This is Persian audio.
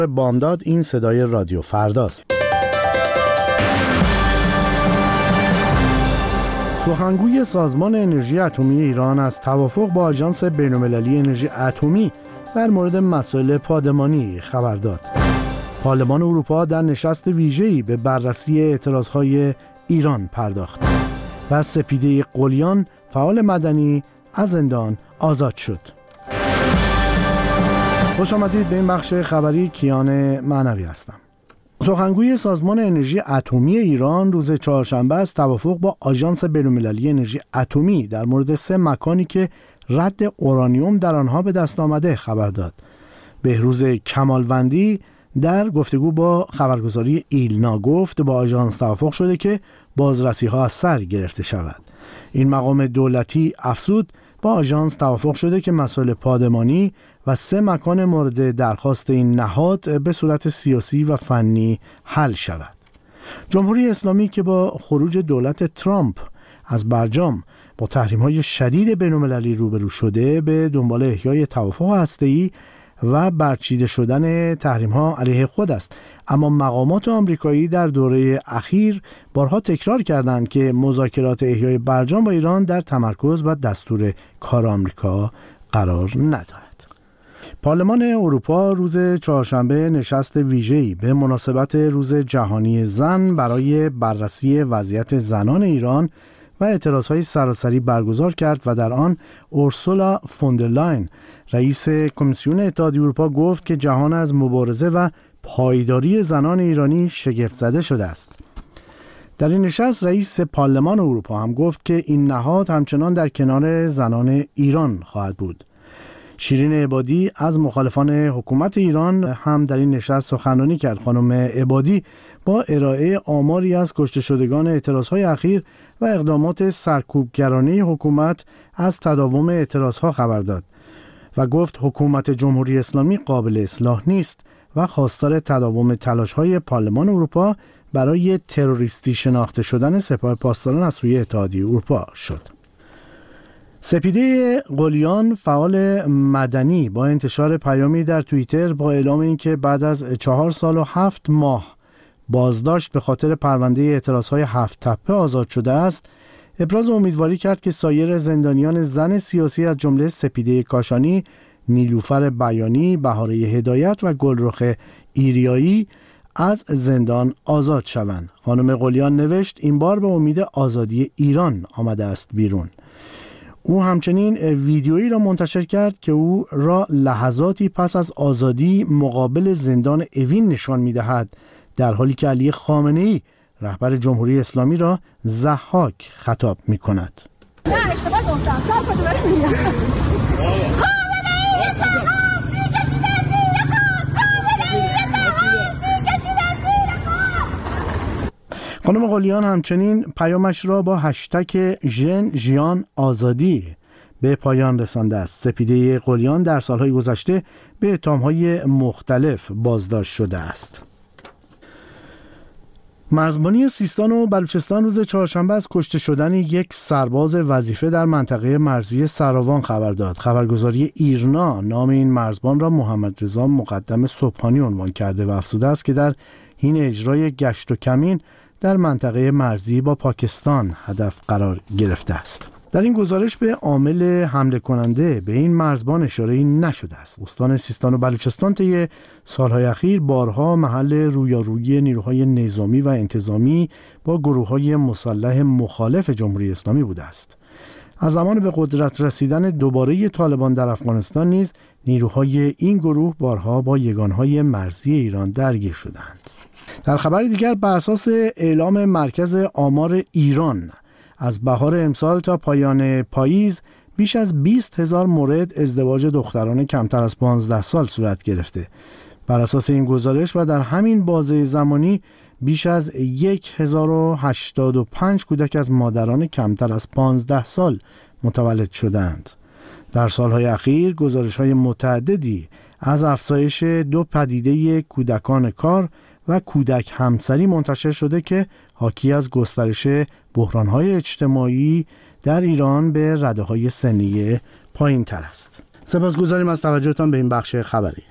بامداد. این صدای رادیو فرداست. سخنگوی سازمان انرژی اتمی ایران از توافق با آژانس بین‌المللی انرژی اتمی در مورد مسائل پادمانی خبر داد. پارلمان اروپا در نشست ویژه‌ای به بررسی اعتراضهای ایران پرداخت و سپیده قلیان، فعال مدنی، از زندان آزاد شد. خوش آمدید به این بخش خبری. کیان معنوی هستم. سخنگوی سازمان انرژی اتمی ایران روز چهارشنبه از توافق با آژانس بین‌المللی انرژی اتمی در مورد 3 مکانی که رد اورانیوم در آنها به دست آمده خبر داد. بهروز کمالوندی در گفتگو با خبرگزاری ایلنا گفت با آژانس توافق شده که بازرسی‌ها از سر گرفته شود. این مقام دولتی افزود با آژانس توافق شده که مسائل پادمانی و 3 مکان مورد درخواست این نهاد به صورت سیاسی و فنی حل شود. جمهوری اسلامی که با خروج دولت ترامپ از برجام با تحریم‌های شدید بین‌المللی روبرو شده، به دنبال احیای توافق هسته‌ای و برچیده شدن تحریم‌ها علیه خود است. اما مقامات آمریکایی در دوره اخیر بارها تکرار کردند که مذاکرات احیای برجام با ایران در تمرکز و دستور کار آمریکا قرار ندارد. پارلمان اروپا روز چهارشنبه نشست ویژه‌ای به مناسبت روز جهانی زن برای بررسی وضعیت زنان ایران و اعتراضهای سراسری برگزار کرد و در آن اورسولا فوندرلاین، رئیس کمیسیون اتحادیه اروپا، گفت که جهان از مبارزه و پایداری زنان ایرانی شگفت زده شده است. در این نشست رئیس پارلمان اروپا هم گفت که این نهاد همچنان در کنار زنان ایران خواهد بود. شیرین عبادی از مخالفان حکومت ایران هم در این نشست سخنرانی کرد. خانم عبادی با ارائه آماری از کشته شدگان اعتراضهای اخیر و اقدامات سرکوبگرانه حکومت از تداوم اعتراضها خبر داد و گفت حکومت جمهوری اسلامی قابل اصلاح نیست و خواستار تداوم تلاش‌های پارلمان اروپا برای تروریستی شناخته شدن سپاه پاسداران از سوی اتحادیه اروپا شد. سپیده قلیان، فعال مدنی، با انتشار پیامی در توییتر با اعلام اینکه بعد از 4 سال و 7 ماه بازداشت به خاطر پرونده اعتراضهای 7 تپه آزاد شده است، ابراز امیدواری کرد که سایر زندانیان زن سیاسی از جمله سپیده کاشانی، نیلوفر بیانی، بهاره هدایت و گلرخ ایریایی از زندان آزاد شوند. خانم قلیان نوشت این بار به امید آزادی ایران آمده است بیرون. او همچنین ویدیویی را منتشر کرد که او را لحظاتی پس از آزادی مقابل زندان اوین نشان می‌دهد، در حالی که علی خامنه‌ای رهبر جمهوری اسلامی را ضحاک خطاب می‌کند. خانم قلیان همچنین پیامش را با هشتگ ژن ژیان آزادی به پایان رسانده است. سپیده قلیان در سالهای گذشته به اتهام‌های مختلف بازداشت شده است. مرزبانی سیستان و بلوچستان روز چهارشنبه از کشته شدن یک سرباز وظیفه در منطقه مرزی سراوان خبر داد. خبرگزاری ایرنا نام این مرزبان را محمد رضا مقدم صبحانی عنوان کرده و افزوده است که در حین اجرای گشت و کمین در منطقه مرزی با پاکستان هدف قرار گرفته است. در این گزارش به عامل حمله کننده به این مرزبان اشاره‌ای نشده است. استان سیستان و بلوچستان طی سالهای اخیر بارها محل رویارویی نیروهای نظامی و انتظامی با گروه‌های مسلح مخالف جمهوری اسلامی بوده است. از زمان به قدرت رسیدن دوباره طالبان در افغانستان نیز نیروهای این گروه بارها با یگانهای مرزی ایران درگیر شدند. در خبر دیگر، بر اساس اعلام مرکز آمار ایران، از بهار امسال تا پایان پاییز بیش از 20,000 مورد ازدواج دختران کمتر از 15 سال صورت گرفته. بر اساس این گزارش و در همین بازه زمانی بیش از 1085 کودک از مادران کمتر از 15 سال متولد شدند. در سالهای اخیر گزارش‌های متعددی از افزایش 2 پدیده کودکان کار و کودک همسری منتشر شده که حاکی از گسترش بحران‌های اجتماعی در ایران به رده‌های سنی پایین‌تر است. سپاسگزاریم از توجهتان به این بخش خبری.